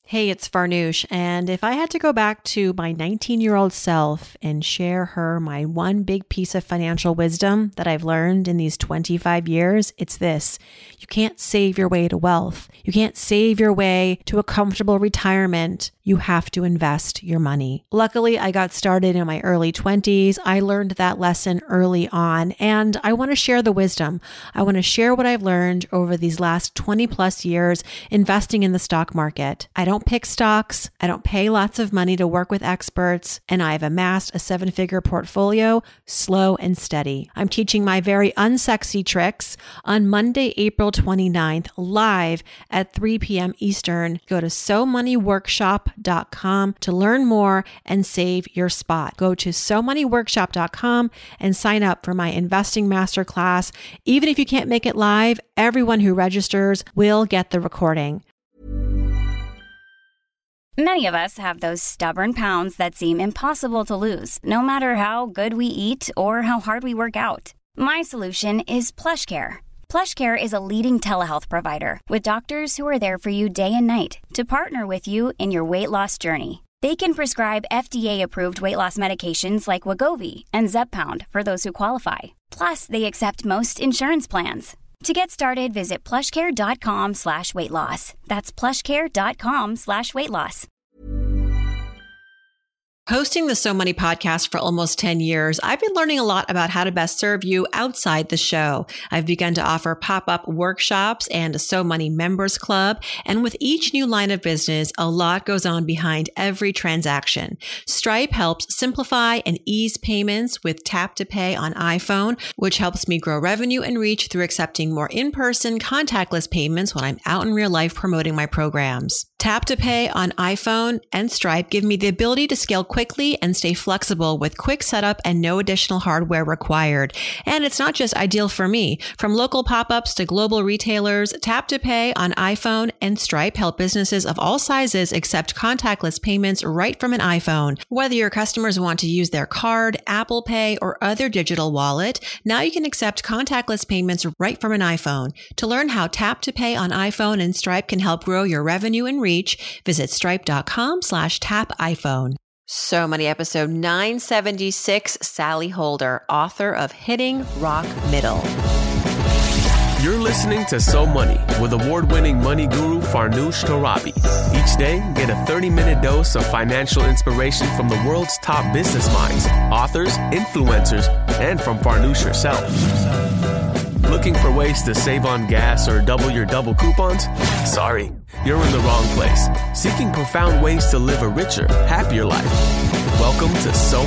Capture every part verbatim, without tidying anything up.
Hey, it's Farnoosh, and if I had to go back to my nineteen-year-old self and share her my one big piece of financial wisdom that I've learned in these twenty-five years, it's this. You can't save your way to wealth. You can't save your way to a comfortable retirement. You have to invest your money. Luckily, I got started in my early twenties. I learned that lesson early on, and I want to share the wisdom. I want to share what I've learned over these last twenty plus years investing in the stock market. I don't pick stocks. I don't pay lots of money to work with experts, and I've amassed a seven-figure portfolio slow and steady. I'm teaching my very unsexy tricks on Monday, April twenty-ninth, live at three p.m. Eastern. Go to so money workshop dot com to learn more and save your spot. Go to so money workshop dot com and sign up for my investing masterclass. Even if you can't make it live, everyone who registers will get the recording. Many of us have those stubborn pounds that seem impossible to lose, no matter how good we eat or how hard we work out. My solution is PlushCare. PlushCare is a leading telehealth provider with doctors who are there for you day and night to partner with you in your weight loss journey. They can prescribe F D A-approved weight loss medications like Wegovy and Zepbound for those who qualify. Plus, they accept most insurance plans. To get started, visit plushcare.com slash weight loss. That's plushcare.com slash weight loss. Hosting the So Money podcast for almost ten years, I've been learning a lot about how to best serve you outside the show. I've begun to offer pop-up workshops and a So Money members club. And with each new line of business, a lot goes on behind every transaction. Stripe helps simplify and ease payments with Tap to Pay on iPhone, which helps me grow revenue and reach through accepting more in-person contactless payments when I'm out in real life promoting my programs. Tap to Pay on iPhone and Stripe give me the ability to scale quickly and stay flexible with quick setup and no additional hardware required. And it's not just ideal for me. From local pop-ups to global retailers, Tap to Pay on iPhone and Stripe help businesses of all sizes accept contactless payments right from an iPhone. Whether your customers want to use their card, Apple Pay, or other digital wallet, now you can accept contactless payments right from an iPhone. To learn how Tap to Pay on iPhone and Stripe can help grow your revenue and reach, visit stripe.com slash tap iPhone. So Money episode nine seventy-six, Sally Holder, author of Hitting Rock Middle. You're listening to So Money with award-winning money guru Farnoosh Torabi. Each day, get a thirty-minute dose of financial inspiration from the world's top business minds, authors, influencers, and from Farnoosh herself. Looking for ways to save on gas or double your double coupons? Sorry, you're in the wrong place. Seeking profound ways to live a richer, happier life. Welcome to So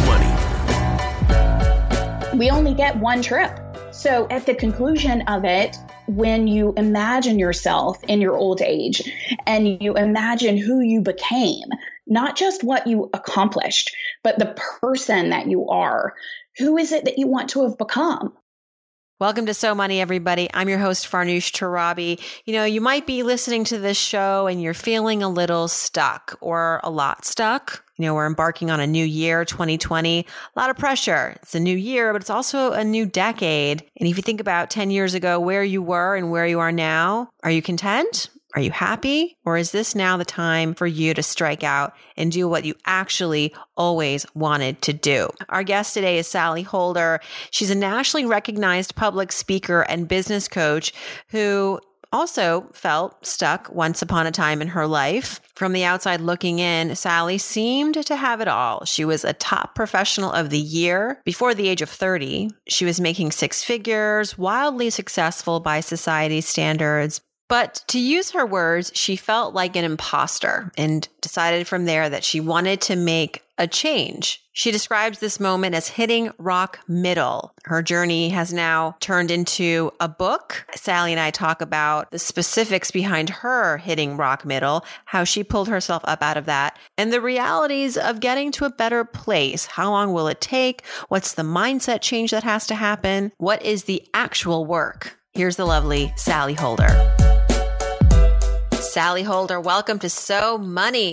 Money. We only get one trip. So at the conclusion of it, when you imagine yourself in your old age and you imagine who you became, not just what you accomplished, but the person that you are, who is it that you want to have become? Welcome to So Money, everybody. I'm your host, Farnoosh Torabi. You know, you might be listening to this show and you're feeling a little stuck or a lot stuck. You know, we're embarking on a new year, twenty twenty, a lot of pressure. It's a new year, but it's also a new decade. And if you think about ten years ago, where you were and where you are now, are you content? Are you happy? Or is this now the time for you to strike out and do what you actually always wanted to do? Our guest today is Sally Holder. She's a nationally recognized public speaker and business coach who also felt stuck once upon a time in her life. From the outside looking in, Sally seemed to have it all. She was a top professional of the year before the age of thirty. She was making six figures, wildly successful by society's standards. But to use her words, she felt like an imposter and decided from there that she wanted to make a change. She describes this moment as hitting rock middle. Her journey has now turned into a book. Sally and I talk about the specifics behind her hitting rock middle, how she pulled herself up out of that, and the realities of getting to a better place. How long will it take? What's the mindset change that has to happen? What is the actual work? Here's the lovely Sally Holder. Sally Holder, welcome to So Money.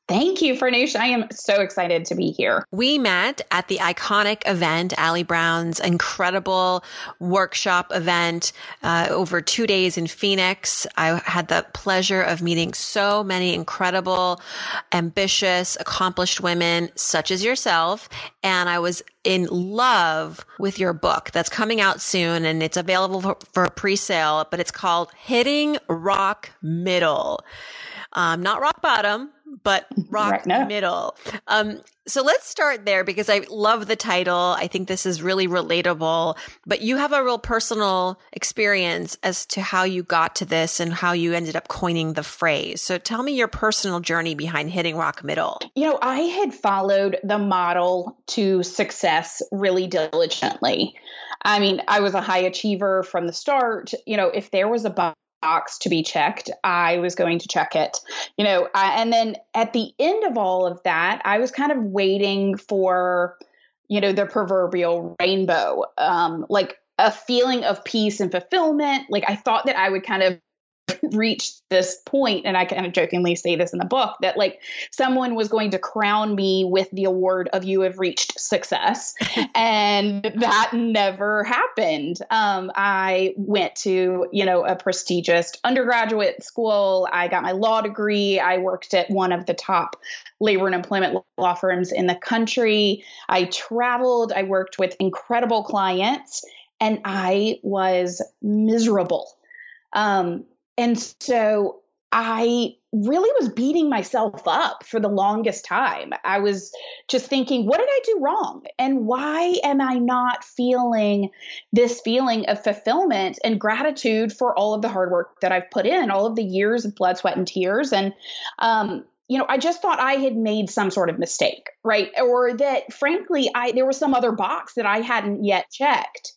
Thank you, Farnoosh. I am so excited to be here. We met at the iconic event, Ali Brown's incredible workshop event uh, over two days in Phoenix. I had the pleasure of meeting so many incredible, ambitious, accomplished women such as yourself. And I was in love with your book that's coming out soon, and it's available for, for pre-sale, but it's called Hitting Rock Middle. Um, not rock bottom, but rock right now. Middle. Um, so let's start there because I love the title. I think this is really relatable, but you have a real personal experience as to how you got to this and how you ended up coining the phrase. So tell me your personal journey behind hitting rock middle. You know, I had followed the model to success really diligently. I mean, I was a high achiever from the start. You know, if there was a box box to be checked, I was going to check it, you know, I, and then at the end of all of that, I was kind of waiting for, you know, the proverbial rainbow, um, like a feeling of peace and fulfillment. Like I thought that I would kind of reach this point, and I kind of jokingly say this in the book, that like someone was going to crown me with the award of you have reached success. And that never happened. Um, I went to, you know, a prestigious undergraduate school. I got my law degree. I worked at one of the top labor and employment law firms in the country. I traveled. I worked with incredible clients, and I was miserable. Um, And so I really was beating myself up for the longest time. I was just thinking, what did I do wrong? And why am I not feeling this feeling of fulfillment and gratitude for all of the hard work that I've put in, all of the years of blood, sweat, and tears? And, um, you know, I just thought I had made some sort of mistake, right? Or that, frankly, I there was some other box that I hadn't yet checked.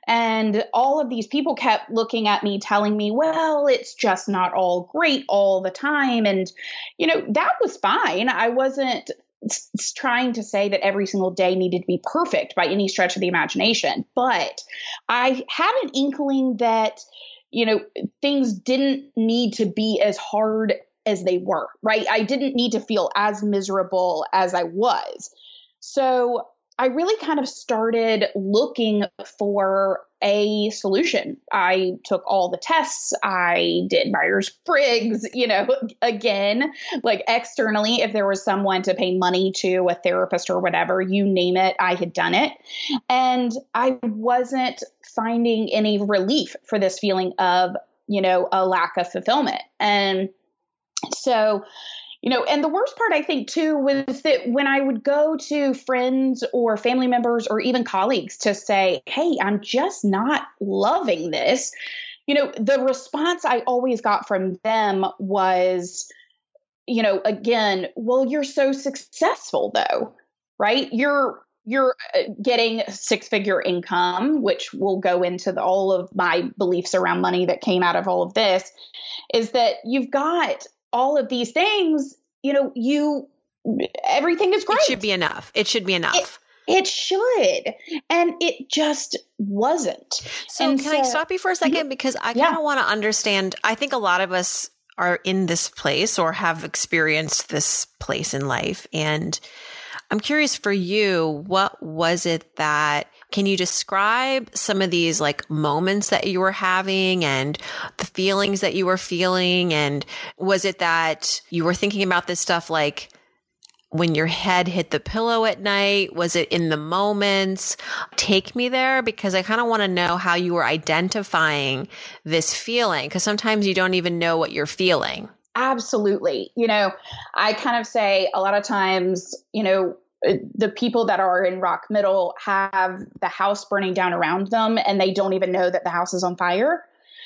And all of these people kept looking at me, telling me, well, it's just not all great all the time. And, you know, that was fine. I wasn't trying to say that every single day needed to be perfect by any stretch of the imagination. But I had an inkling that, you know, things didn't need to be as hard as they were, right? I didn't need to feel as miserable as I was. So I really kind of started looking for a solution. I took all the tests. I did Myers-Briggs, you know, again, like externally, if there was someone to pay money to, a therapist or whatever, you name it, I had done it. And I wasn't finding any relief for this feeling of, you know, a lack of fulfillment. And so, you know, and the worst part, I think, too, was that when I would go to friends or family members or even colleagues to say, hey, I'm just not loving this, you know, the response I always got from them was, you know, again, well, you're so successful, though, right? You're You're getting six-figure income, which will go into the, all of my beliefs around money that came out of all of this, is that you've got all of these things, you know, you, everything is great. It should be enough. It should be enough. It, it should. And it just wasn't. So and can so, I stop you for a second? Because I kind of yeah. want to understand, I think a lot of us are in this place or have experienced this place in life. And I'm curious for you, what was it that, can you describe some of these like moments that you were having and the feelings that you were feeling? And was it that you were thinking about this stuff like when your head hit the pillow at night? Was it in the moments? Take me there, because I kind of want to know how you were identifying this feeling, because sometimes you don't even know what you're feeling. Absolutely. You know, I kind of say a lot of times, you know, the people that are in rock middle have the house burning down around them and they don't even know that the house is on fire.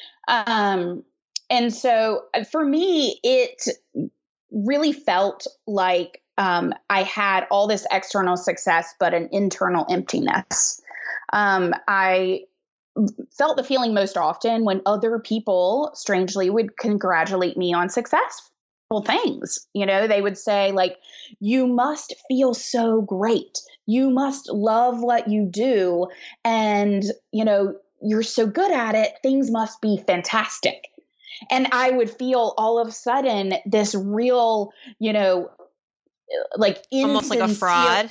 Um, and so for me, it really felt like um, I had all this external success, but an internal emptiness. Um, I felt the feeling most often when other people, strangely, would congratulate me on success things. You know, they would say like, you must feel so great. You must love what you do. And, you know, you're so good at it. Things must be fantastic. And I would feel all of a sudden this real, you know, like almost like a fraud.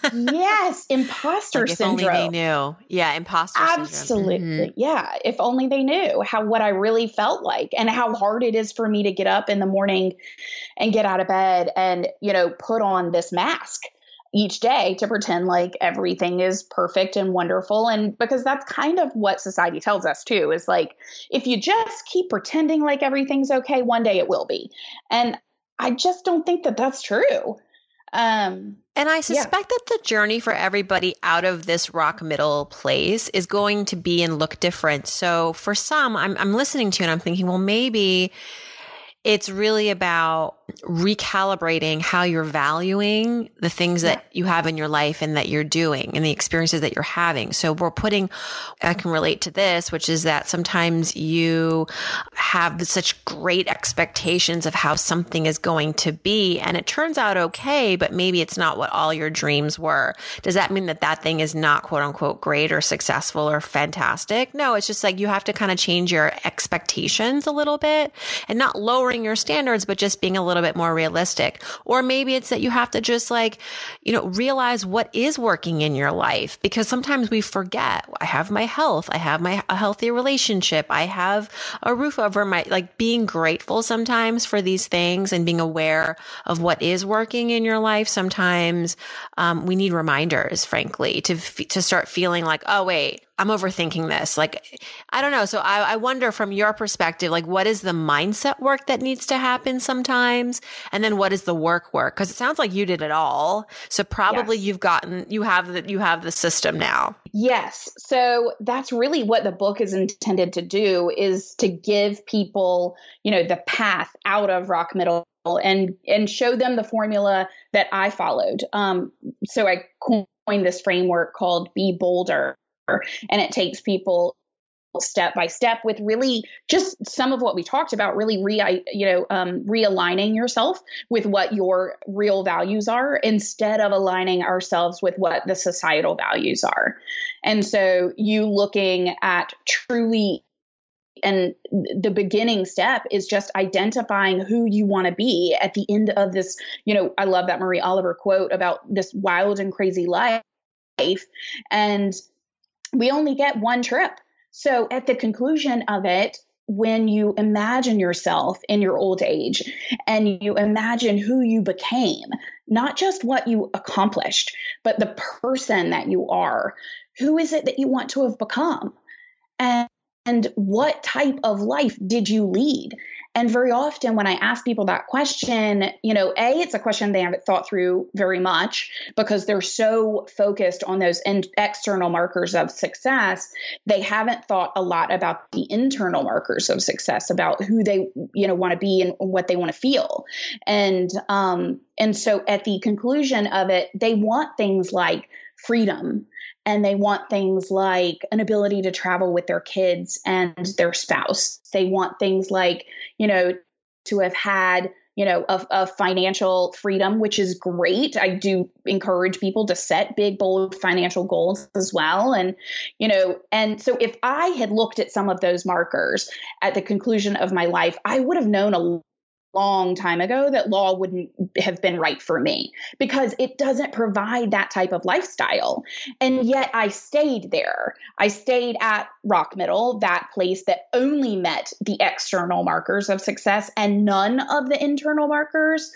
Yes, imposter like if syndrome. only they knew. Yeah, imposter Absolutely. syndrome. Mm-hmm. Yeah, if only they knew how what I really felt like and how hard it is for me to get up in the morning and get out of bed and, you know, put on this mask each day to pretend like everything is perfect and wonderful. And because that's kind of what society tells us too, is like, if you just keep pretending like everything's okay, one day it will be. And I just don't think that that's true. Um, and I suspect yeah. that the journey for everybody out of this rock middle place is going to be and look different. So for some, I'm, I'm listening to you and I'm thinking, well, maybe it's really about recalibrating how you're valuing the things that yeah. you have in your life and that you're doing and the experiences that you're having. So we're putting, I can relate to this, which is that sometimes you have such great expectations of how something is going to be and it turns out okay, but maybe it's not what all your dreams were. Does that mean that that thing is not quote unquote great or successful or fantastic? No, it's just like you have to kind of change your expectations a little bit and not lowering your standards, but just being a little bit more realistic. Or maybe it's that you have to just like, you know, realize what is working in your life, because sometimes we forget. I have my health. I have my a healthy relationship. I have a roof over my, like being grateful sometimes for these things and being aware of what is working in your life. Sometimes um, we need reminders, frankly, to, f- to start feeling like, oh, wait, I'm overthinking this. Like, I don't know. So I, I wonder from your perspective, like what is the mindset work that needs to happen sometimes? And then what is the work work? Cause it sounds like you did it all. So probably yes. you've gotten, you have the, you have the system now. Yes. So that's really what the book is intended to do, is to give people, you know, the path out of rock middle and, and show them the formula that I followed. Um, so I coined this framework called Be Bolder. And it takes people step by step with really just some of what we talked about, really re, you know, um, realigning yourself with what your real values are instead of aligning ourselves with what the societal values are. And so you looking at truly, and the beginning step is just identifying who you want to be at the end of this. You know, I love that Marie Oliver quote about this wild and crazy life. And we only get one trip. So at the conclusion of it, when you imagine yourself in your old age and you imagine who you became, not just what you accomplished, but the person that you are, who is it that you want to have become? And, and what type of life did you lead? And very often when I ask people that question, you know, A, it's a question they haven't thought through very much because they're so focused on those in- external markers of success. They haven't thought a lot about the internal markers of success, about who they, you know, want to be and what they want to feel. And, um, and so at the conclusion of it, they want things like freedom. And they want things like an ability to travel with their kids and their spouse. They want things like, you know, to have had, you know, a, a financial freedom, which is great. I do encourage people to set big, bold financial goals as well. And, you know, and so if I had looked at some of those markers at the conclusion of my life, I would have known a long time ago that law wouldn't have been right for me because it doesn't provide that type of lifestyle. And yet I stayed there. I stayed at rock middle, that place that only met the external markers of success and none of the internal markers.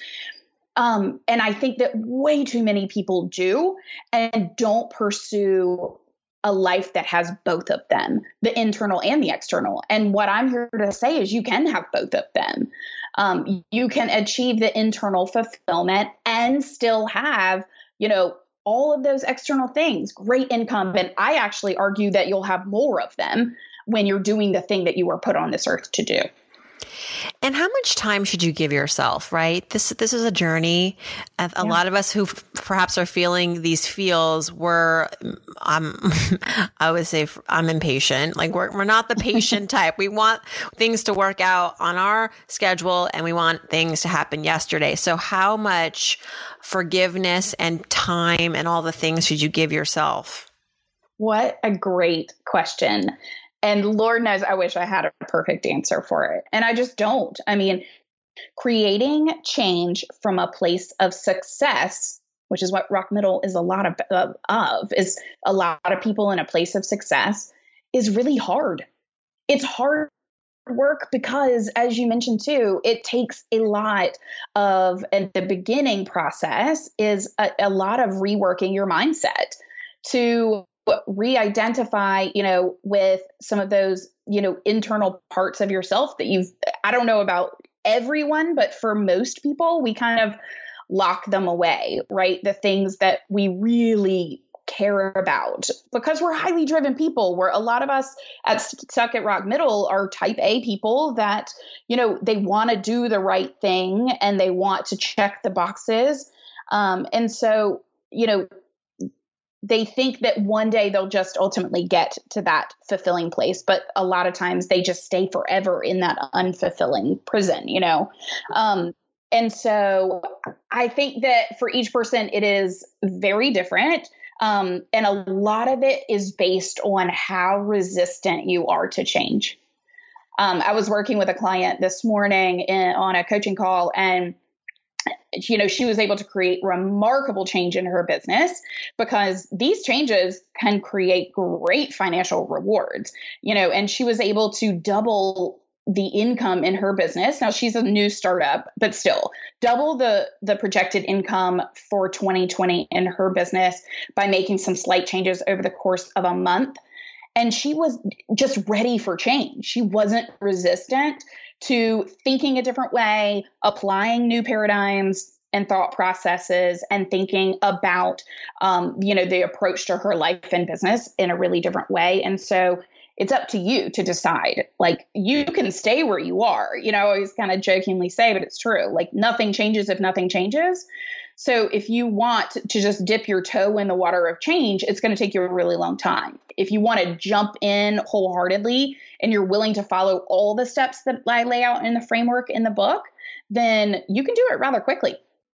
Um, and I think that way too many people do and don't pursue a life that has both of them, the internal and the external. And what I'm here to say is you can have both of them. Um, you can achieve the internal fulfillment and still have, you know, all of those external things, great income. And I actually argue that you'll have more of them when you're doing the thing that you were put on this earth to do. And how much time should you give yourself, right? This this is a journey. A yeah. lot of us who f- perhaps are feeling these feels, we're, um, I would say I'm impatient. Like we're, we're not the patient type. We want things to work out on our schedule and we want things to happen yesterday. So how much forgiveness and time and all the things should you give yourself? What a great question. And Lord knows, I wish I had a perfect answer for it. And I just don't. I mean, creating change from a place of success, which is what Rock Middle is a lot of, of, of is a lot of people in a place of success, is really hard. It's hard work because, as you mentioned too, it takes a lot of, and the beginning process is a, a lot of reworking your mindset to re-identify, you know, with some of those, you know, internal parts of yourself that you've, I don't know about everyone, but for most people, we kind of lock them away, right? The things that we really care about, because we're highly driven people. Where a lot of us at Stuck at Rock Middle are type A people that, you know, they want to do the right thing and they want to check the boxes. Um, and so, you know, they think that one day they'll just ultimately get to that fulfilling place. But a lot of times they just stay forever in that unfulfilling prison, you know? Um, and so I think that for each person, it is very different. Um, and a lot of it is based on how resistant you are to change. Um, I was working with a client this morning in, on a coaching call, and you know, she was able to create remarkable change in her business because these changes can create great financial rewards, you know, and she was able to double the income in her business. Now she's a new startup, but still double the, the projected income for twenty twenty in her business by making some slight changes over the course of a month. And she was just ready for change. She wasn't resistant to thinking a different way, applying new paradigms and thought processes, and thinking about, um, you know, the approach to her life and business in a really different way. And so it's up to you to decide. Like, you can stay where you are. You know, I always kind of jokingly say, but it's true. Like, nothing changes if nothing changes. So if you want to just dip your toe in the water of change, it's going to take you a really long time. If you want to jump in wholeheartedly and you're willing to follow all the steps that I lay out in the framework in the book, then you can do it rather quickly.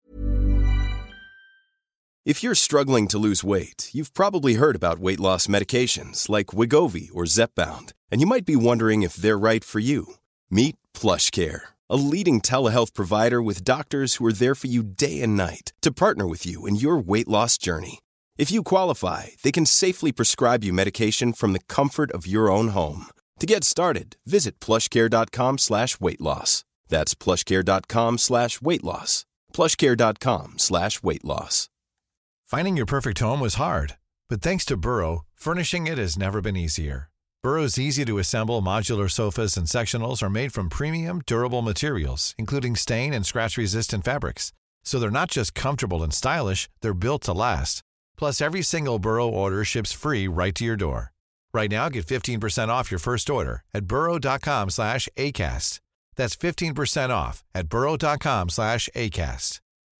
If you're struggling to lose weight, you've probably heard about weight loss medications like Wegovy or Zepbound, and you might be wondering if they're right for you. Meet PlushCare, a leading telehealth provider with doctors who are there for you day and night to partner with you in your weight loss journey. If you qualify, they can safely prescribe you medication from the comfort of your own home. To get started, visit plushcare.com slash weight loss. That's plushcare.com slash weight loss. plushcare.com slash weight loss. Finding your perfect home was hard, but thanks to Burrow, furnishing it has never been easier. Burrow's easy-to-assemble modular sofas and sectionals are made from premium, durable materials, including stain and scratch-resistant fabrics. So they're not just comfortable and stylish, they're built to last. Plus, every single Burrow order ships free right to your door. Right now, get fifteen percent off your first order at burrow.com slash ACAST. That's fifteen percent off at burrow.com slash ACAST.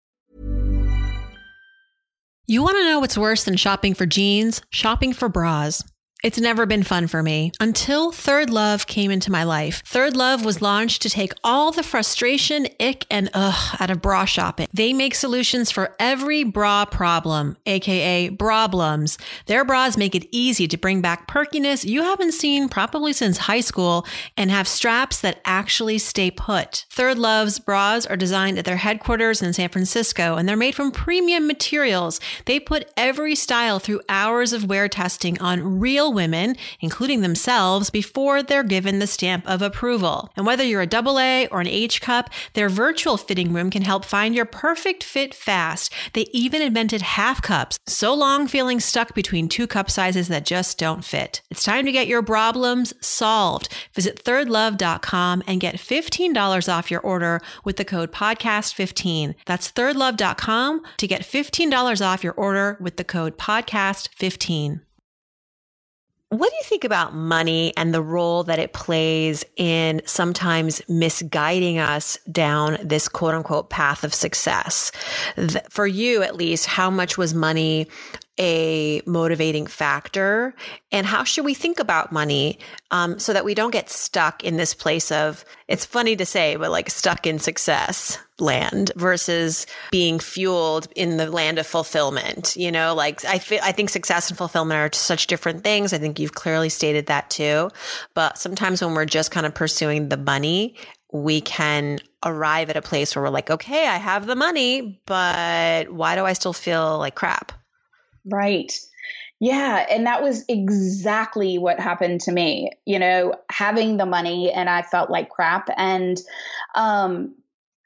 You want to know what's worse than shopping for jeans? Shopping for bras. It's never been fun for me until Third Love came into my life. Third Love was launched to take all the frustration, ick, and ugh out of bra shopping. They make solutions for every bra problem, aka brablums. Their bras make it easy to bring back perkiness you haven't seen probably since high school and have straps that actually stay put. Third Love's bras are designed at their headquarters in San Francisco, and they're made from premium materials. They put every style through hours of wear testing on real women, including themselves, before they're given the stamp of approval. And whether you're a double A or an H cup, their virtual fitting room can help find your perfect fit fast. They even invented half cups, so long feeling stuck between two cup sizes that just don't fit. It's time to get your problems solved. Visit third love dot com and get fifteen dollars off your order with the code podcast fifteen. That's third love dot com to get fifteen dollars off your order with the code podcast fifteen. What do you think about money and the role that it plays in sometimes misguiding us down this quote unquote path of success? For you, at least, how much was money a motivating factor? And how should we think about money um, so that we don't get stuck in this place of, it's funny to say, but like stuck in success land versus being fueled in the land of fulfillment? You know, like I feel, I think success and fulfillment are such different things. I think you've clearly stated that too. But sometimes when we're just kind of pursuing the money, we can arrive at a place where we're like, okay, I have the money, but why do I still feel like crap? Right. Yeah. And that was exactly what happened to me, you know, having the money and I felt like crap. And um,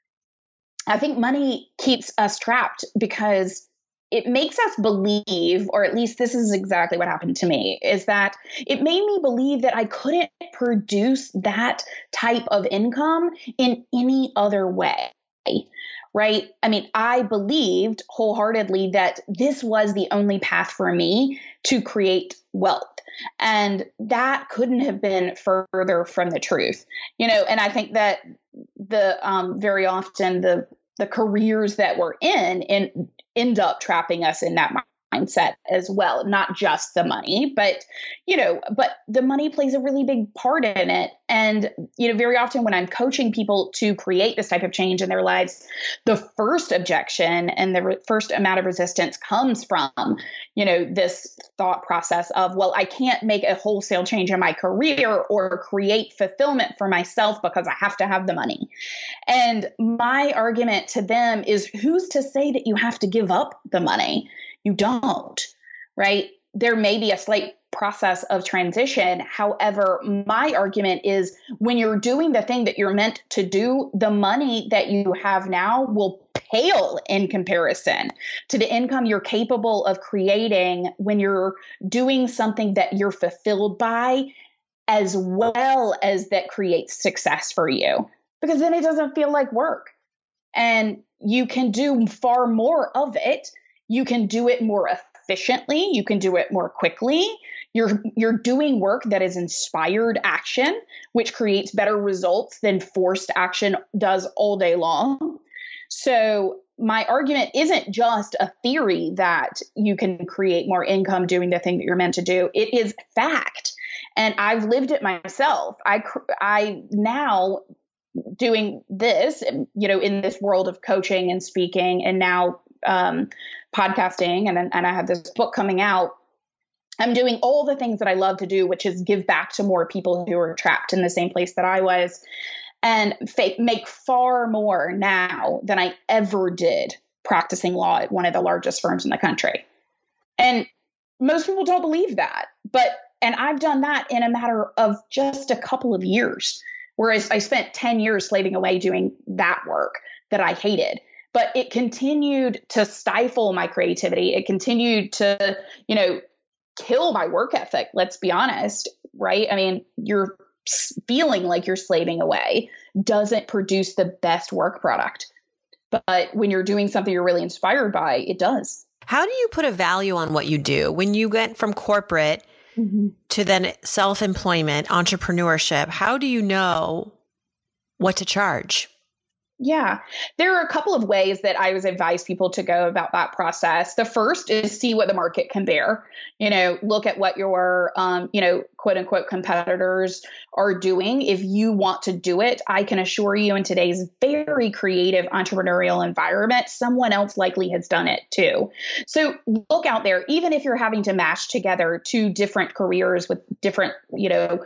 I think money keeps us trapped because it makes us believe, or at least this is exactly what happened to me, is that it made me believe that I couldn't produce that type of income in any other way. Right? I mean, I believed wholeheartedly that this was the only path for me to create wealth. And that couldn't have been further from the truth. You know, and I think that the um, very often the the careers that we're in in end up trapping us in that mindset as well, not just the money, but, you know, but the money plays a really big part in it. And, you know, very often when I'm coaching people to create this type of change in their lives, the first objection and the re- first amount of resistance comes from, you know, this thought process of, well, I can't make a wholesale change in my career or create fulfillment for myself because I have to have the money. And my argument to them is, who's to say that you have to give up the money? You don't, right? There may be a slight process of transition. However, my argument is when you're doing the thing that you're meant to do, the money that you have now will pale in comparison to the income you're capable of creating when you're doing something that you're fulfilled by, as well as that creates success for you, because then it doesn't feel like work and you can do far more of it. You can do it more efficiently. You can do it more quickly. You're you're doing work that is inspired action, which creates better results than forced action does all day long. So my argument isn't just a theory that you can create more income doing the thing that you're meant to do. It is fact. And I've lived it myself. I I now doing this, you know, in this world of coaching and speaking and now um, podcasting, and, and I have this book coming out. I'm doing all the things that I love to do, which is give back to more people who are trapped in the same place that I was, and fa- make far more now than I ever did practicing law at one of the largest firms in the country. And most people don't believe that, but, and I've done that in a matter of just a couple of years, whereas I spent ten years slaving away doing that work that I hated. But it continued to stifle my creativity. It continued to, you know, kill my work ethic. Let's be honest, right? I mean, you're feeling like you're slaving away doesn't produce the best work product. But when you're doing something you're really inspired by, it does. How do you put a value on what you do? When you went from corporate mm-hmm. to then self-employment, entrepreneurship, how do you know what to charge? Yeah, there are a couple of ways that I always advise people to go about that process. The first is see what the market can bear. You know, look at what your, um, you know, quote unquote competitors are doing. If you want to do it, I can assure you in today's very creative entrepreneurial environment, someone else likely has done it too. So look out there, even if you're having to mash together two different careers with different, you know,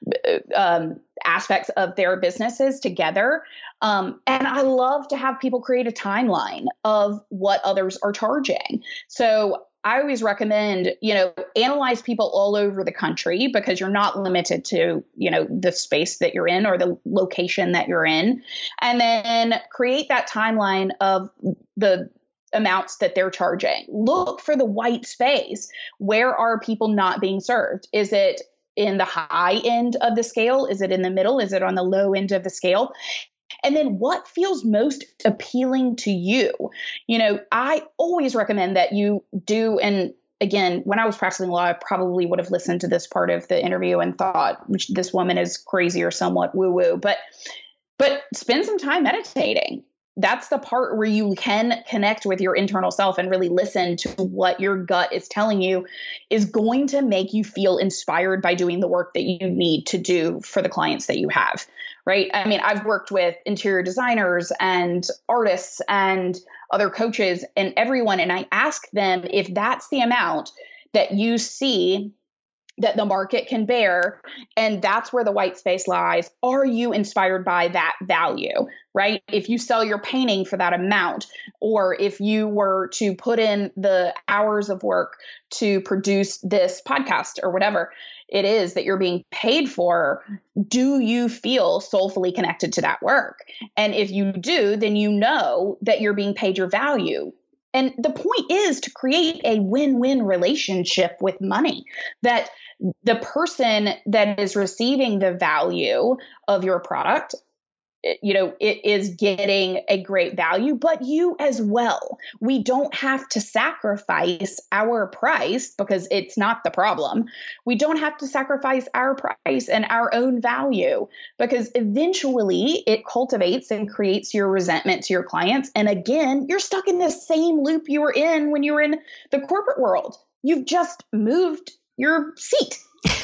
um, aspects of their businesses together. Um, and I love to have people create a timeline of what others are charging. So I always recommend, you know, analyze people all over the country because you're not limited to, you know, the space that you're in or the location that you're in. And then create that timeline of the amounts that they're charging. Look for the white space. Where are people not being served? Is it in the high end of the scale? Is it in the middle? Is it on the low end of the scale? And then what feels most appealing to you? You know, I always recommend that you do. And again, when I was practicing law, I probably would have listened to this part of the interview and thought, this woman is crazy or somewhat woo woo, but, but spend some time meditating. That's the part where you can connect with your internal self and really listen to what your gut is telling you is going to make you feel inspired by doing the work that you need to do for the clients that you have, right? I mean, I've worked with interior designers and artists and other coaches and everyone, and I ask them if that's the amount that you see that the market can bear. And that's where the white space lies. Are you inspired by that value, right? If you sell your painting for that amount, or if you were to put in the hours of work to produce this podcast or whatever it is that you're being paid for, do you feel soulfully connected to that work? And if you do, then you know that you're being paid your value. And the point is to create a win-win relationship with money, that the person that is receiving the value of your product, you know, it is getting a great value, but you as well. We don't have to sacrifice our price because it's not the problem. We don't have to sacrifice our price and our own value because eventually it cultivates and creates your resentment to your clients. And again, you're stuck in the same loop you were in when you were in the corporate world. You've just moved your seat.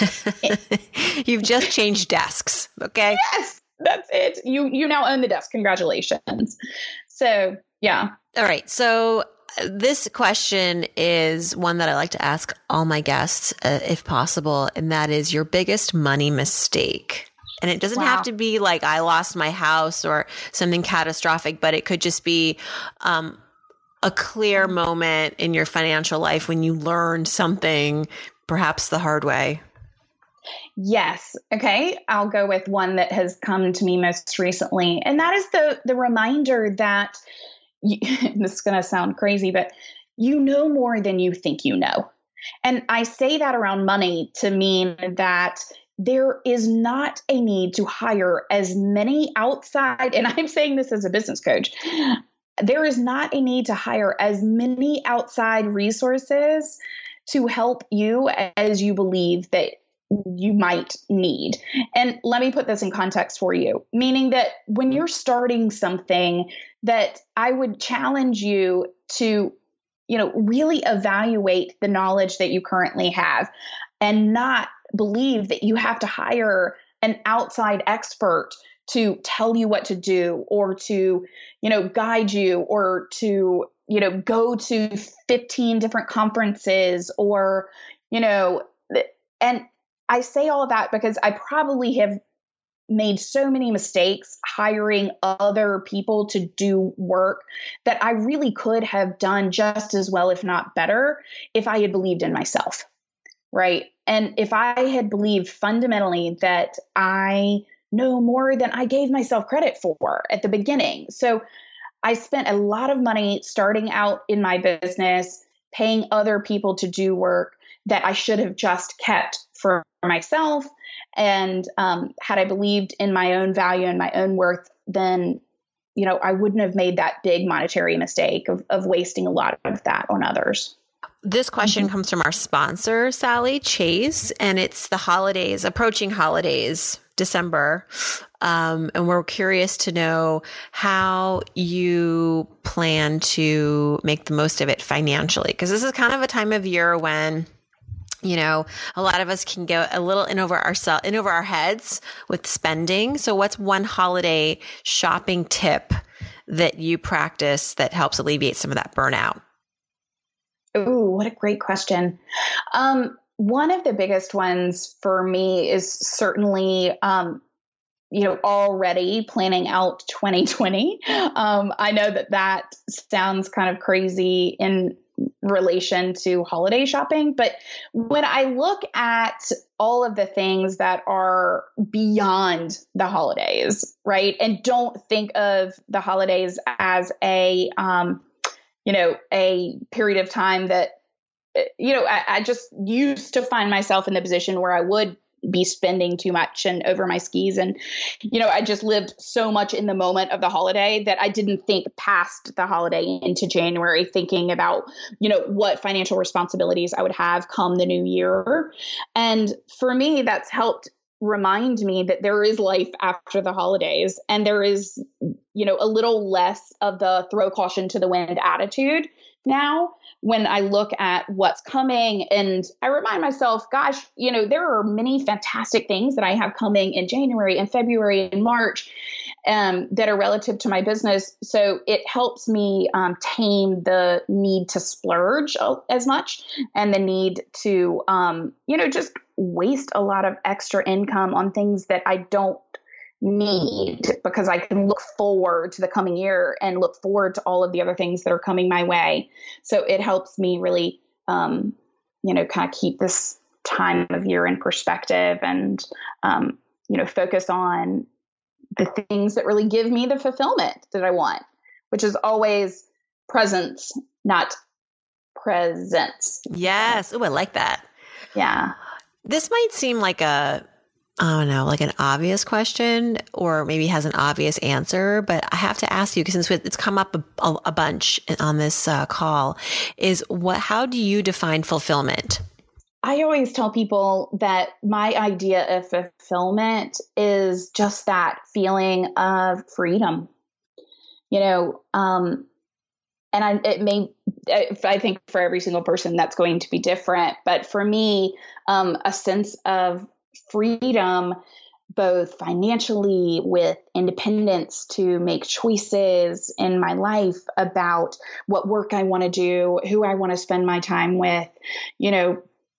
You've just changed desks. Okay. Yes. That's it. You you now own the desk. Congratulations. So, yeah. All right. So this question is one that I like to ask all my guests, uh, if possible, and that is your biggest money mistake. And it doesn't wow. have to be like I lost my house or something catastrophic, but it could just be um, a clear moment in your financial life when you learned something, perhaps the hard way. Yes. Okay. I'll go with one that has come to me most recently. And that is the, the reminder that you, this is going to sound crazy, but you know more than you think you know. And I say that around money to mean that there is not a need to hire as many outside, and I'm saying this as a business coach, there is not a need to hire as many outside resources to help you as you believe that you might need. And let me put this in context for you, meaning that when you're starting something, that I would challenge you to, you know, really evaluate the knowledge that you currently have and not believe that you have to hire an outside expert to tell you what to do or to, you know, guide you or to, you know, go to fifteen different conferences or, you know, and I say all of that because I probably have made so many mistakes hiring other people to do work that I really could have done just as well, if not better, if I had believed in myself, right? And if I had believed fundamentally that I know more than I gave myself credit for at the beginning. So I spent a lot of money starting out in my business, paying other people to do work that I should have just kept for myself. And um, had I believed in my own value and my own worth, then, you know, I wouldn't have made that big monetary mistake of, of wasting a lot of that on others. This question mm-hmm. comes from our sponsor, Sally Chase, and it's the holidays, approaching holidays, December. Um, and we're curious to know how you plan to make the most of it financially, because this is kind of a time of year when, you know, a lot of us can go a little in over ourselves, in over our heads with spending. So what's one holiday shopping tip that you practice that helps alleviate some of that burnout? Oh, what a great question. Um, one of the biggest ones for me is certainly, um, you know, already planning out twenty twenty. Um, I know that that sounds kind of crazy in relation to holiday shopping, but when I look at all of the things that are beyond the holidays, right, and don't think of the holidays as a, um, you know, a period of time that, you know, I, I just used to find myself in the position where I would be spending too much and over my skis. And, you know, I just lived so much in the moment of the holiday that I didn't think past the holiday into January, thinking about, you know, what financial responsibilities I would have come the new year. And for me, that's helped remind me that there is life after the holidays and there is you know, a little less of the throw caution to the wind attitude now when I look at what's coming. And I remind myself, gosh, you know, there are many fantastic things that I have coming in January and February and March um, that are relative to my business. So it helps me um, tame the need to splurge as much and the need to, um, you know, just waste a lot of extra income on things that I don't need, because I can look forward to the coming year and look forward to all of the other things that are coming my way. So it helps me really, um, you know, kind of keep this time of year in perspective and, um, you know, focus on the things that really give me the fulfillment that I want, which is always presence, not presence. Yes. Oh, I like that. Yeah. This might seem like a, I don't know, like an obvious question, or maybe has an obvious answer, but I have to ask you, because since it's come up a, a, a bunch on this uh, call, is what, how do you define fulfillment? I always tell people that my idea of fulfillment is just that feeling of freedom, you know, um, and I, it may, I think for every single person that's going to be different, but for me, um, a sense of freedom, both financially, with independence to make choices in my life about what work I want to do, who I want to spend my time with, you know,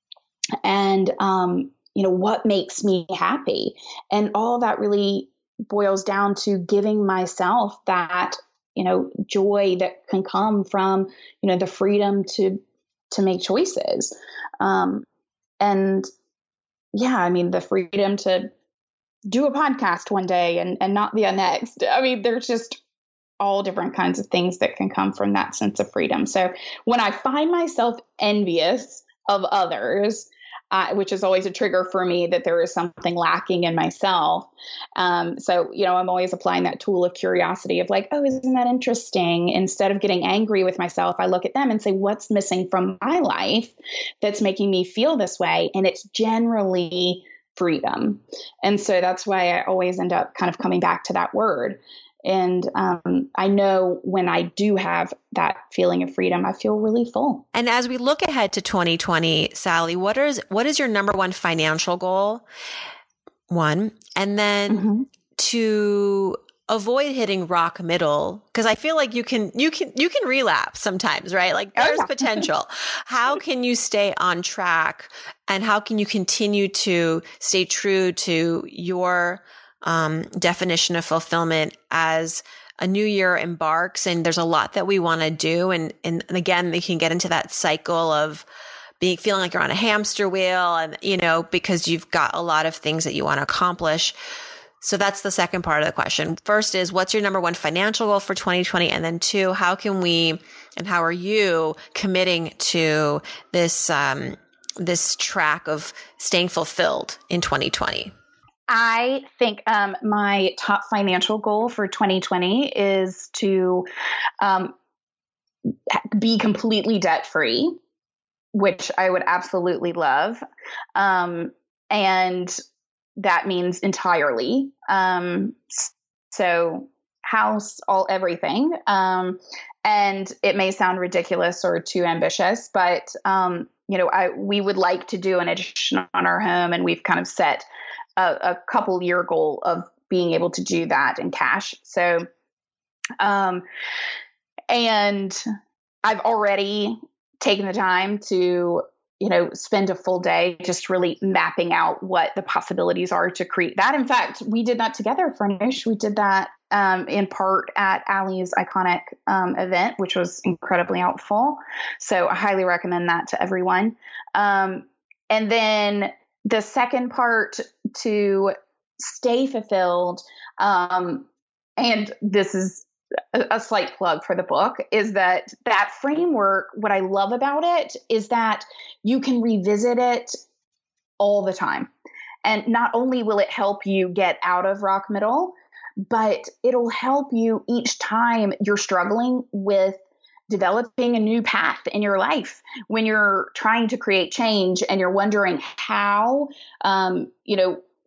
and, um, you know, what makes me happy. And all that really boils down to giving myself that, you know, joy that can come from, you know, the freedom to, to make choices. Um, and yeah, I mean, the freedom to do a podcast one day and, and not the next. I mean, there's just all different kinds of things that can come from that sense of freedom. So when I find myself envious of others, uh, which is always a trigger for me that there is something lacking in myself. Um, so, you know, I'm always applying that tool of curiosity of like, oh, isn't that interesting? Instead of getting angry with myself, I look at them and say, what's missing from my life that's making me feel this way? And it's generally freedom. And so that's why I always end up kind of coming back to that word. And um, I know when I do have that feeling of freedom, I feel really full. And as we look ahead to twenty twenty, Sally, what is what is your number one financial goal? One, and then mm-hmm. to avoid hitting rock middle, because I feel like you can you can you can relapse sometimes, right? Like there's oh, yeah. potential. How can you stay on track, and how can you continue to stay true to your Um, definition of fulfillment as a new year embarks? And there's a lot that we want to do. And, and, and again, they can get into that cycle of being, feeling like you're on a hamster wheel and, you know, because you've got a lot of things that you want to accomplish. So that's the second part of the question. First is, what's your number one financial goal for twenty twenty? And then two, how can we, and how are you committing to this, um, this track of staying fulfilled in twenty twenty? I think um, my top financial goal for twenty twenty is to um, be completely debt free, which I would absolutely love. Um, and that means entirely. Um, so house, all, everything. Um, and it may sound ridiculous or too ambitious, but, um, you know, I, we would like to do an addition on our home, and we've kind of set A, a couple year goal of being able to do that in cash. So, um, and I've already taken the time to, you know, spend a full day just really mapping out what the possibilities are to create that. In fact, we did that together, Farnoosh. We did that um, in part at Allie's iconic um, event, which was incredibly helpful. So I highly recommend that to everyone. Um, and then the second part, to stay fulfilled, um, and this is a, a slight plug for the book, is that that framework, what I love about it is that you can revisit it all the time. And not only will it help you get out of rock middle, but it'll help you each time you're struggling with developing a new path in your life, when you're trying to create change and you're wondering how, um, you know,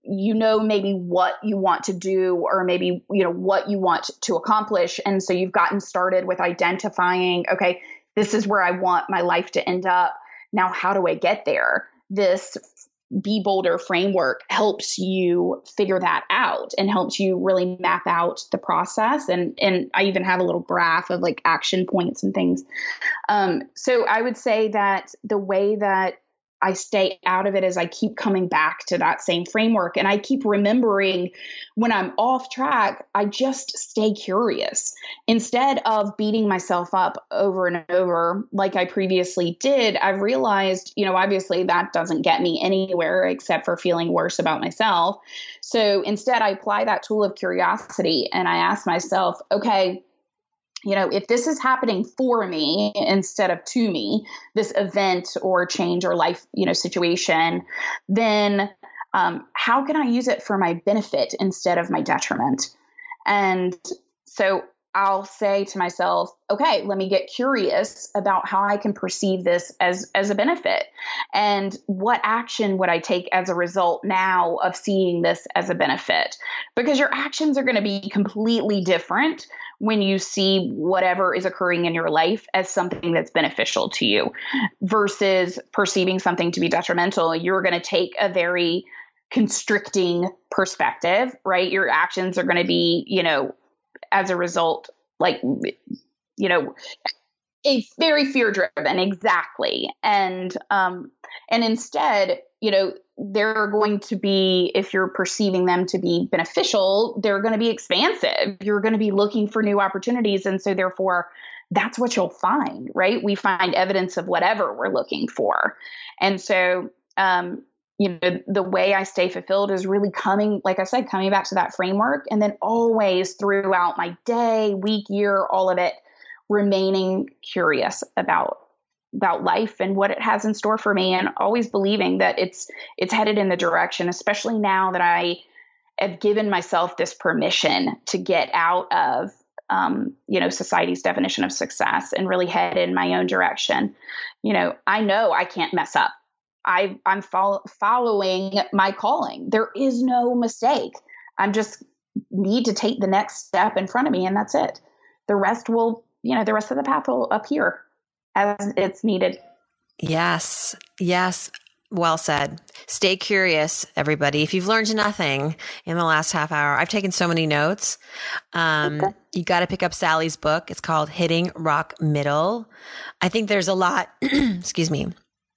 you know, maybe what you want to do, or maybe, you know, what you want to accomplish. And so you've gotten started with identifying, okay, this is where I want my life to end up. Now, how do I get there? This Be Bolder framework helps you figure that out and helps you really map out the process. And, and I even have a little graph of like action points and things. Um, so I would say that the way that I stay out of it is I keep coming back to that same framework, and I keep remembering when I'm off track, I just stay curious instead of beating myself up over and over like I previously did. I've realized, you know, obviously that doesn't get me anywhere except for feeling worse about myself. So instead I apply that tool of curiosity and I ask myself, okay, you know, if this is happening for me instead of to me, this event or change or life, you know, situation, then um, how can I use it for my benefit instead of my detriment? And so I'll say to myself, okay, let me get curious about how I can perceive this as, as a benefit. And what action would I take as a result now of seeing this as a benefit? Because your actions are going to be completely different when you see whatever is occurring in your life as something that's beneficial to you versus perceiving something to be detrimental. You're going to take a very constricting perspective, right? Your actions are going to be, you know, as a result, like, you know, it's very fear driven. Exactly. And, um, and instead, you know, they're going to be, if you're perceiving them to be beneficial, they're going to be expansive. You're going to be looking for new opportunities. And so therefore that's what you'll find, right? We find evidence of whatever we're looking for. And so, um, you know, the way I stay fulfilled is really coming, like I said, coming back to that framework, and then always throughout my day, week, year, all of it, remaining curious about, about life and what it has in store for me, and always believing that it's, it's headed in the direction, especially now that I have given myself this permission to get out of, um, you know, society's definition of success and really head in my own direction. You know, I know I can't mess up. I, I'm follow, following my calling. There is no mistake. I'm just need to take the next step in front of me, and that's it. The rest will, you know, the rest of the path will appear as it's needed. Yes. Yes. Well said. Stay curious, everybody. If you've learned nothing in the last half hour, I've taken so many notes. Um, okay. You got to pick up Sally's book. It's called Hitting Rock Middle. I think there's a lot, excuse me.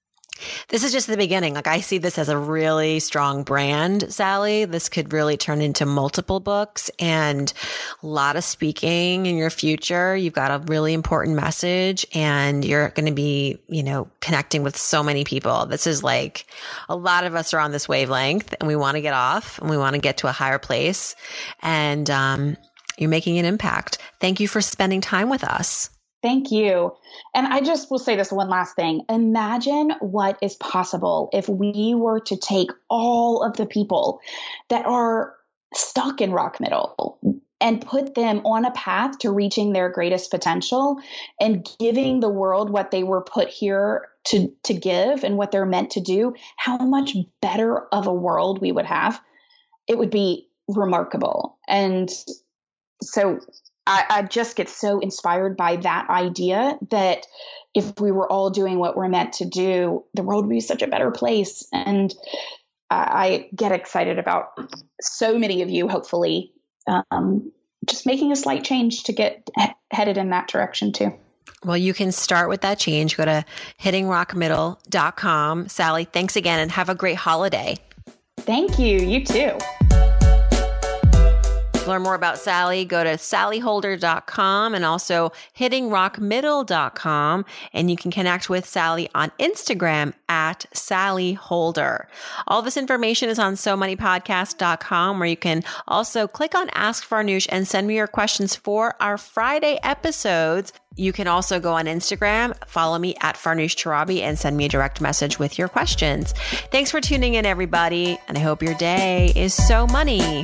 This is just the beginning. Like, I see this as a really strong brand, Sally. This could really turn into multiple books and a lot of speaking in your future. You've got a really important message, and you're going to be, you know, connecting with so many people. This is like, a lot of us are on this wavelength, and we want to get off and we want to get to a higher place. And um, you're making an impact. Thank you for spending time with us. Thank you. And I just will say this one last thing. Imagine what is possible if we were to take all of the people that are stuck in rock middle and put them on a path to reaching their greatest potential and giving the world what they were put here to, to give and what they're meant to do. How much better of a world we would have. It would be remarkable. And so I, I just get so inspired by that idea that if we were all doing what we're meant to do, the world would be such a better place. And I, I get excited about so many of you, hopefully, um, just making a slight change to get he- headed in that direction too. Well, you can start with that change. Go to hitting rock middle dot com. Sally, thanks again, and have a great holiday. Thank you. You too. To learn more about Sally, go to sally holder dot com and also hitting rock middle dot com. And you can connect with Sally on Instagram at Sally Holder. All this information is on so money podcast dot com, where you can also click on Ask Farnoosh and send me your questions for our Friday episodes. You can also go on Instagram, follow me at Farnoosh Torabi, and send me a direct message with your questions. Thanks for tuning in, everybody. And I hope your day is so money.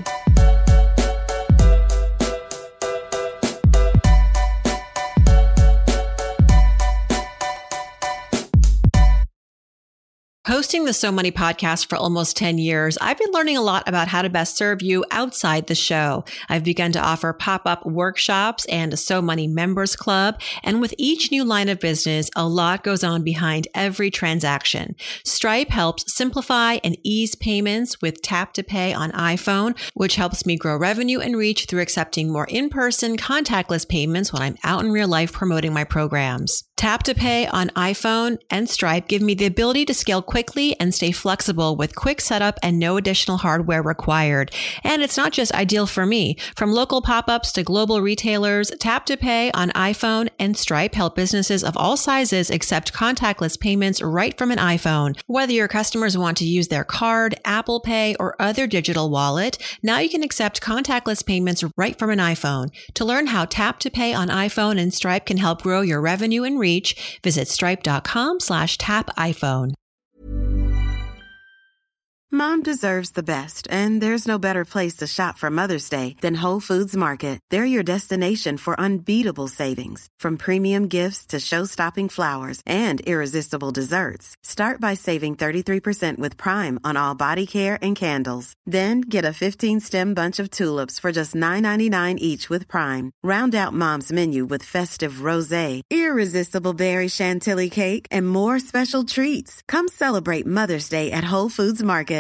Hosting the So Money podcast for almost ten years, I've been learning a lot about how to best serve you outside the show. I've begun to offer pop-up workshops and a So Money members club. And with each new line of business, a lot goes on behind every transaction. Stripe helps simplify and ease payments with Tap to Pay on iPhone, which helps me grow revenue and reach through accepting more in-person contactless payments when I'm out in real life promoting my programs. Tap to Pay on iPhone and Stripe give me the ability to scale quickly and stay flexible with quick setup and no additional hardware required. And it's not just ideal for me. From local pop-ups to global retailers, Tap to Pay on iPhone and Stripe help businesses of all sizes accept contactless payments right from an iPhone. Whether your customers want to use their card, Apple Pay, or other digital wallet, now you can accept contactless payments right from an iPhone. To learn how Tap to Pay on iPhone and Stripe can help grow your revenue and reach, visit stripe.com slash tap iPhone. Mom deserves the best, and there's no better place to shop for Mother's Day than Whole Foods Market. They're your destination for unbeatable savings, from premium gifts to show-stopping flowers and irresistible desserts. Start by saving thirty-three percent with Prime on all body care and candles. Then get a fifteen-stem bunch of tulips for just nine ninety-nine each with Prime. Round out Mom's menu with festive rosé, irresistible berry chantilly cake, and more special treats. Come celebrate Mother's Day at Whole Foods Market.